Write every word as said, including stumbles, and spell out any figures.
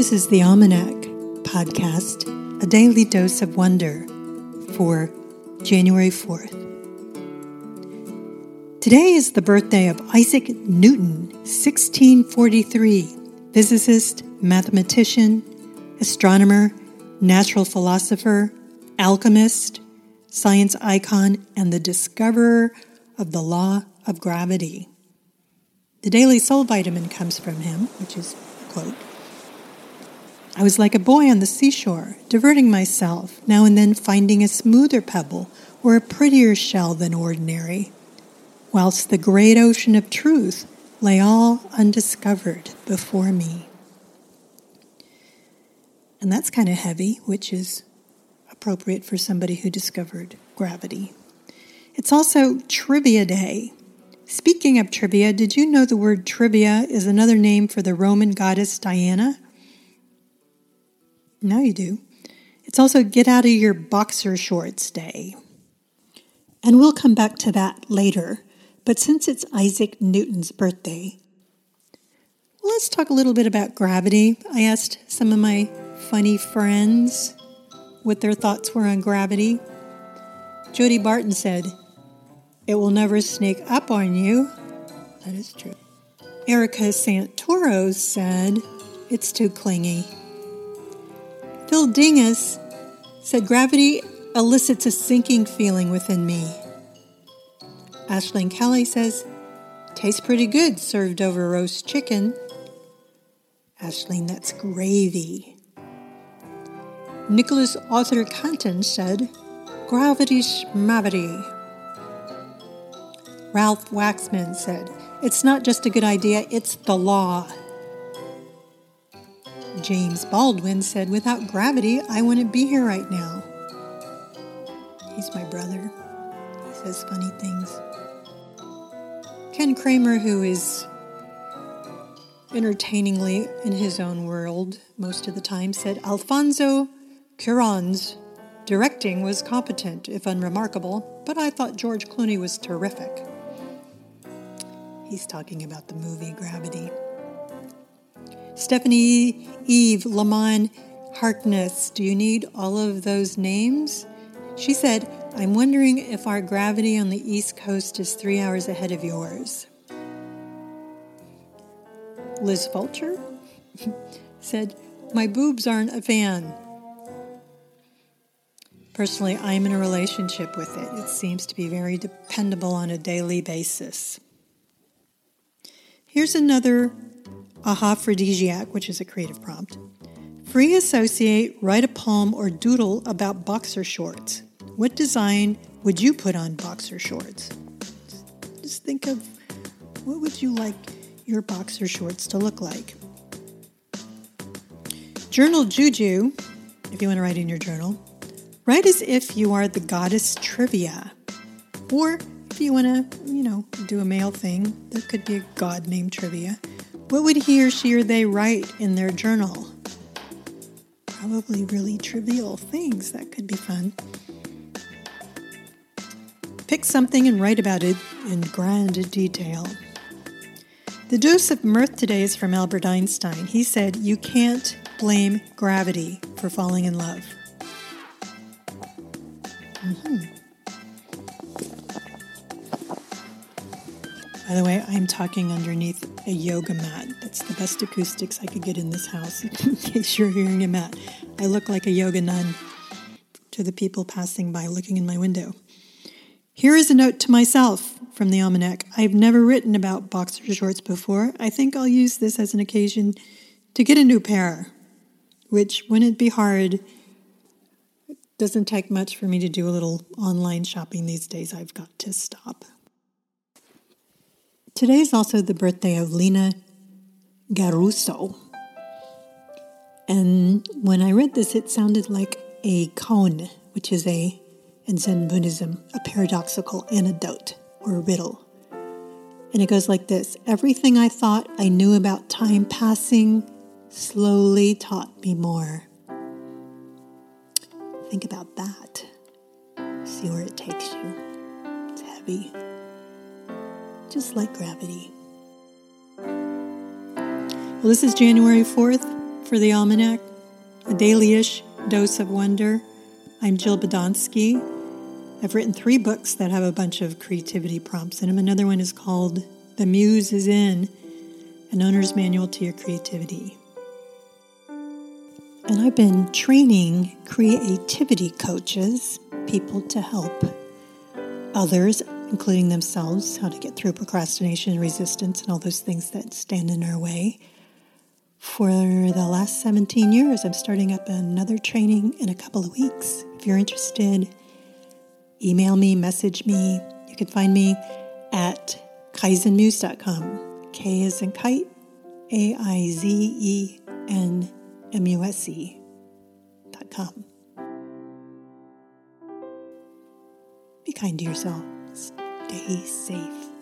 This is the Almanac podcast, a daily dose of wonder for January fourth. Today is the birthday of Isaac Newton, sixteen forty-three, physicist, mathematician, astronomer, natural philosopher, alchemist, science icon, and the discoverer of the law of gravity. The daily soul vitamin comes from him, which is a quote. I was like a boy on the seashore, diverting myself, now and then finding a smoother pebble or a prettier shell than ordinary, whilst the great ocean of truth lay all undiscovered before me. And that's kind of heavy, which is appropriate for somebody who discovered gravity. It's also Trivia Day. Speaking of trivia, did you know the word trivia is another name for the Roman goddess Diana? Now you do. It's also Get Out of Your Boxer Shorts Day. And we'll come back to that later. But since it's Isaac Newton's birthday, well, let's talk a little bit about gravity. I asked some of my funny friends what their thoughts were on gravity. Jody Barton said, "It will never sneak up on you." That is true. Erica Santoro said, "It's too clingy." Phil Dingus said, "Gravity elicits a sinking feeling within me." Ashlyn Kelly says, "Tastes pretty good served over roast chicken." Ashlyn, that's gravy. Nicholas Arthur Canton said, "Gravity schmavity." Ralph Waxman said, "It's not just a good idea, it's the law." James Baldwin said, "Without gravity, I wouldn't be here right now." He's my brother. He says funny things. Ken Kramer, who is entertainingly in his own world most of the time, said, "Alfonso Cuarón's directing was competent, if unremarkable, but I thought George Clooney was terrific." He's talking about the movie Gravity. Stephanie Eve Lamont Harkness, do you need all of those names? She said, "I'm wondering if our gravity on the East Coast is three hours ahead of yours." Liz Fulcher said, "My boobs aren't a fan." Personally, I'm in a relationship with it. It seems to be very dependable on a daily basis. Here's another ahaphrodisiac, which is a creative prompt. Free associate, write a poem or doodle about boxer shorts. What design would you put on boxer shorts? Just think of what would you like your boxer shorts to look like. Journal Juju, if you want to write in your journal, write as if you are the goddess Trivia. Or if you want to, you know, do a male thing, there could be a god named Trivia. What would he or she or they write in their journal? Probably really trivial things. That could be fun. Pick something and write about it in grand detail. The dose of mirth today is from Albert Einstein. He said, "You can't blame gravity for falling in love." Mm-hmm. By the way, I'm talking underneath a yoga mat. That's the best acoustics I could get in this house, in case you're hearing a mat. I look like a yoga nun to the people passing by looking in my window. Here is a note to myself from the Almanac. I've never written about boxer shorts before. I think I'll use this as an occasion to get a new pair, which wouldn't be hard. It doesn't take much for me to do a little online shopping these days. I've got to stop. Today is also the birthday of Lena Garuso. And when I read this, it sounded like a koan, which is a, in Zen Buddhism, a paradoxical anecdote or a riddle. And it goes like this. Everything I thought I knew about time passing slowly taught me more. Think about that. See where it takes you. It's heavy. Just like gravity. Well, this is January fourth for the Almanac, a daily-ish dose of wonder. I'm Jill Badonsky. I've written three books that have a bunch of creativity prompts in them. Another one is called The Muse is In, an owner's manual to your creativity. And I've been training creativity coaches, people to help others, including themselves, how to get through procrastination and resistance and all those things that stand in our way. For the last seventeen years, I'm starting up another training in a couple of weeks. If you're interested, email me, message me. You can find me at kaizen muse dot com. K as in kite, A I Z E N M U S E dot com. Be kind to yourself. Stay safe.